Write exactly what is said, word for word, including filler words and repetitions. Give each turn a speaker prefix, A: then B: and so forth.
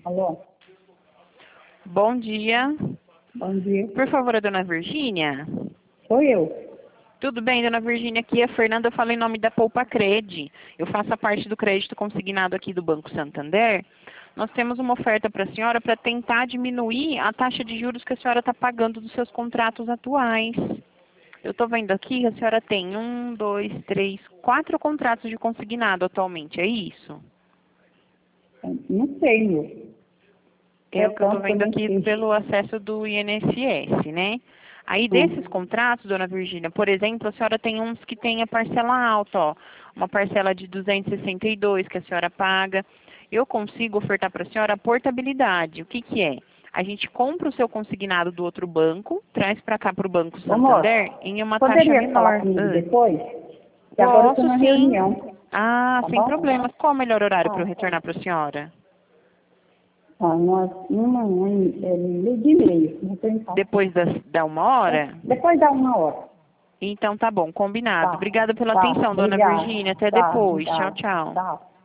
A: Alô?
B: Bom dia.
A: Bom dia.
B: Por favor, a dona Virgínia?
A: Sou eu.
B: Tudo bem, dona Virgínia? Aqui é a Fernanda, eu falo em nome da Poupa Cred. Eu faço a parte do crédito consignado aqui do Banco Santander. Nós temos uma oferta para a senhora para tentar diminuir a taxa de juros que a senhora está pagando dos seus contratos atuais. Eu estou vendo aqui que a senhora tem um, dois, três, quatro contratos de consignado atualmente, é isso?
A: Não sei, meu.
B: É o que eu estou vendo aqui pelo acesso do I N S S, né? Aí desses contratos, dona Virgínia, por exemplo, a senhora tem uns que tem a parcela alta, ó. Uma parcela de duzentos e sessenta e dois que a senhora paga. Eu consigo ofertar para a senhora a portabilidade. O que que é? A gente compra o seu consignado do outro banco, traz para cá para o Banco Santander
A: Amor,
B: em uma taxa
A: poderia
B: menor.
A: falar comigo
B: Ah.
A: depois? Que agora eu estou
B: Posso
A: na
B: sim.
A: reunião.
B: Ah,
A: Tá
B: sem
A: bom?
B: problemas. Qual o melhor horário para eu
A: Ah,
B: retornar para a senhora?
A: ah, nós, uma, uma, é, meio dia e meio. Não tem falta.
B: Depois das, da uma hora?
A: Depois dá uma hora.
B: Então tá bom, combinado.
A: Tá,
B: Obrigada pela
A: tá.
B: atenção, dona
A: Obrigada.
B: Virgínia. Até
A: Tá,
B: depois. Tchau,
A: obrigada.
B: tchau.
A: Tchau.